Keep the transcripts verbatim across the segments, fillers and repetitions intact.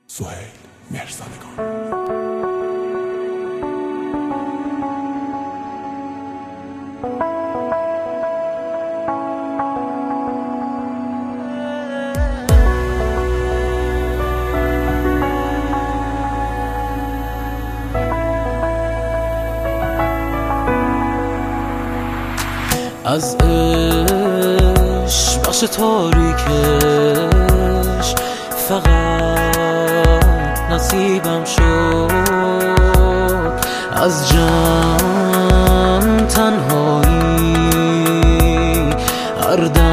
سهیل مرزادگان. از عشق بخش تاریکش فقط نصیبم شد، از جمع تنهایی هر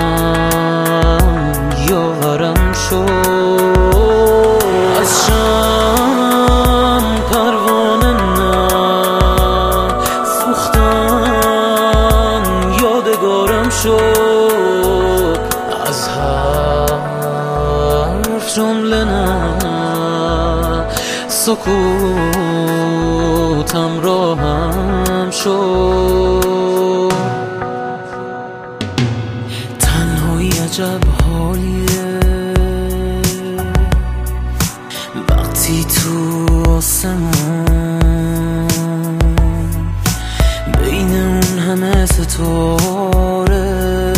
دم یاورم شد، از شم پروانه نسوختن یادگارم شد، از حرف جمله نه سکوتم راهم شد. تنهایی عجب حالیه وقتی تو آسمون بین اون همه ستاره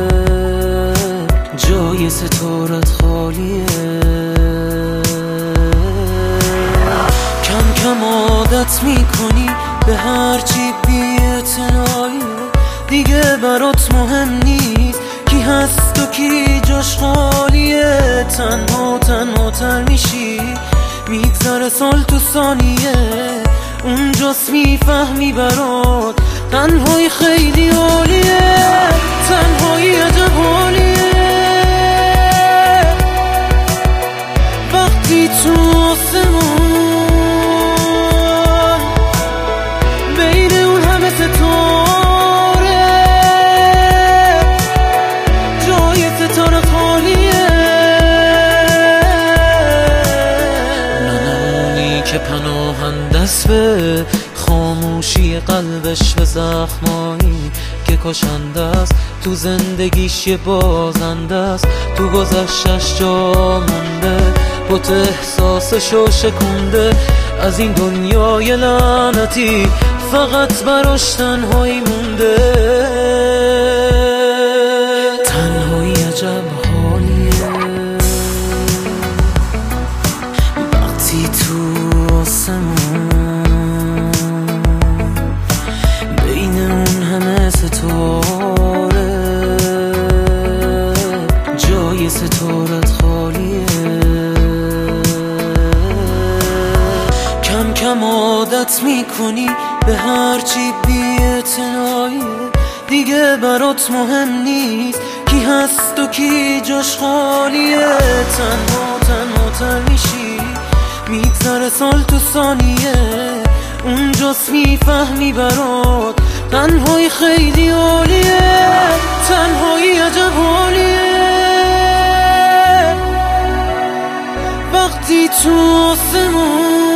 جای ستارت خالیه. کم کم عادت میکنی به هرچی بی‌اعتنایی، دیگه برات مهم نیست کی هست و کی جاش خالیه. تنها تنها تر میشی میگذره سال تو ثانیه، اونجاست میفهمی برات تنهایی خیلی عالیه. تنهایی عجب حالیه وقتی تو آسمون بین اون همه ستاره جای ستاره خالیه. نمونی که پناهنده است به خاموشی قلبش، به زخمایی که کشنده است تو زندگیش یه بازنده است، تو گذشتش جا مونده بوت احساسشو شکنده. از این دنیای لعنتی فقط براش تنهایی مونده. تنهایی عجب حالیه وقتی تو آسمون بین اون همه ستاره جای ستارت خالیه. کم کم عادت میکنی به هرچی بی‌اعتنایی، دیگه برات مهم نیست کی هست و کی جاش خالیه. تنها تنها تر میشی میگذره سال تو ثانیه، اونجاست میفهمی برات تنهایی خیلی عالیه. تنهایی عجب حالیه وقتی تو آسمون